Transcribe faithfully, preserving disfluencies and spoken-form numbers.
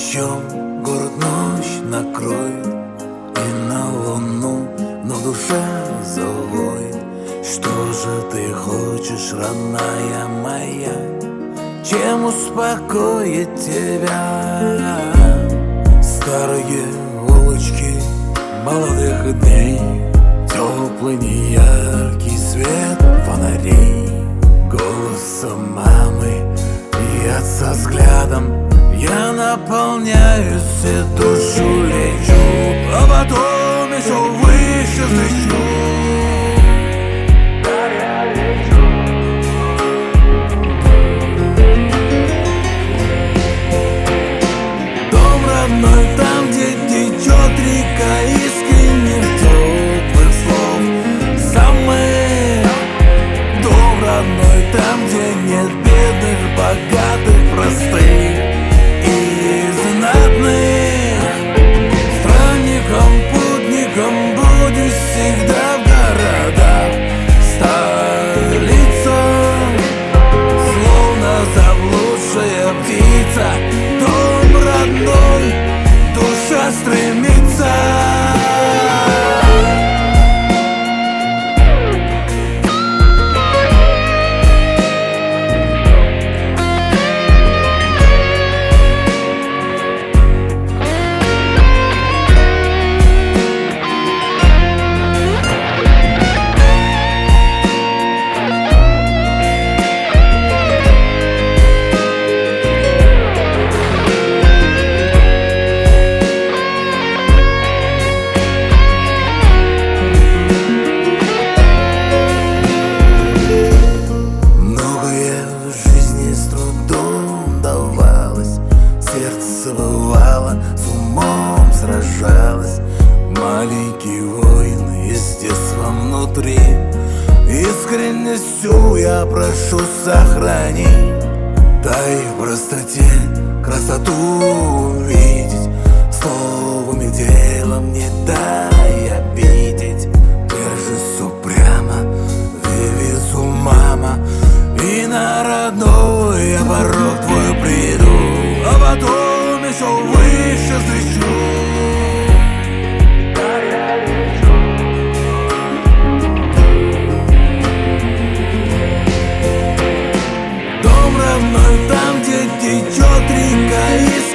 дождем город ночь накроет, и на луну, но в душе завоет. Что же ты хочешь, родная моя, чем успокоить тебя? Старые улочки молодых дней, теплый неяркий свет фонарей, голосом мамы и отца взглядом я наполняюсь и душу лечу, а потом еще выше взлечу. Дом родной, там, где течет река искренних теплых слов. Самый дом родной, там, где нет бедных, богатых, простых и знатных. Странником, путником будешь всегда в городах. Столица, словно заблудшая птица. Дом родной, душа стремится. Сердце бывало, с умом сражалось. Маленький воин из детства внутри. Искренностью я прошу, сохрани. Дай в простоте красоту увидеть, словом и делом не дай обидеть. Держись упрямо, девизу мама, и на родной я порог твой приду, а потом еще выше встречу. Дом родной, там, где течет река.